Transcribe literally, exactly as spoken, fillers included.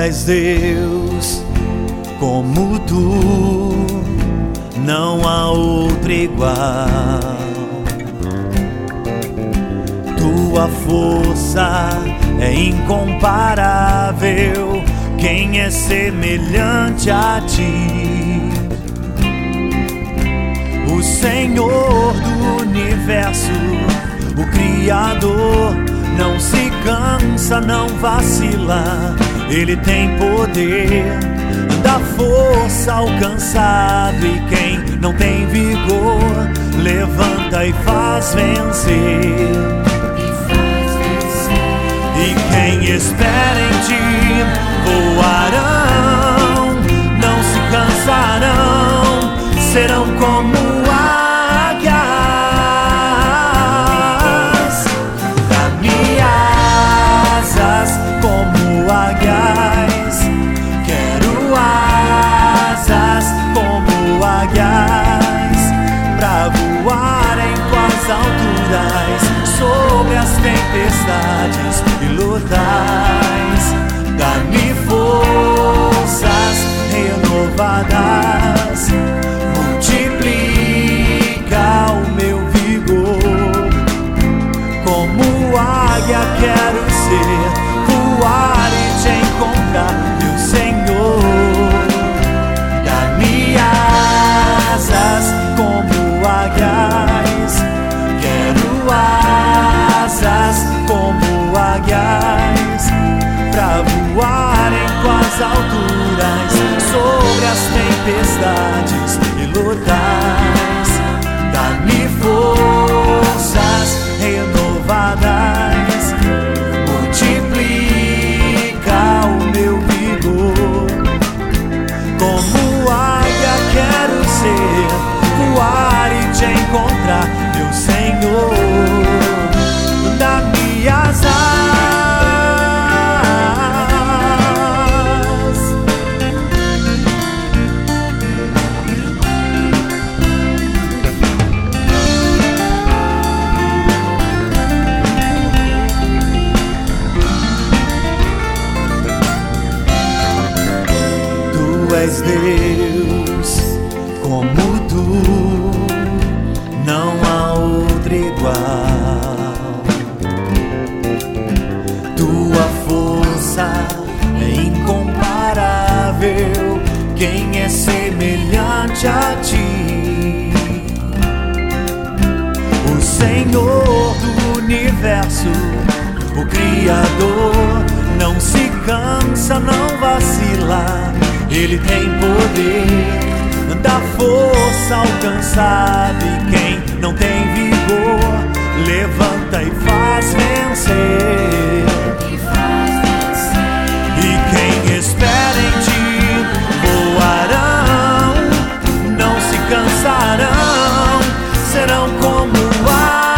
és Deus, como tu não há outro igual. Tua força é incomparável, quem é semelhante a ti? O Senhor do universo, o Criador, não se cansa, não vacila. Ele tem poder, dá força ao cansado, e quem não tem vigor, levanta e faz vencer. E quem espera em ti voarão, não se cansarão, serão como águias. Dá-me asas como águias, quero asas como águias, pra voar em tuas alturas, sobre as tempestades e lutas. Dá-me forças renovadas, multiplica o meu vigor. Como águia quero ser, voar e te encontrar, meu Senhor. Dá-me asas como águias, quero asas como águias, pra voar em tuas alturas, sobre as tempestades e lutas. Dá-me forças renovadas, multiplica o meu vigor. Como águia quero ser, voar e te encontrar, meu Senhor. Dá-me asas. Tu és Deus, como tu não há outro igual. Tua força é incomparável, quem é semelhante a ti? O Senhor do universo, o Criador, não se cansa, não vacila. Ele tem poder, dá força ao cansado, e quem não tem vigor, levanta e faz vencer. E quem espera em ti voarão, não se cansarão, serão como águias.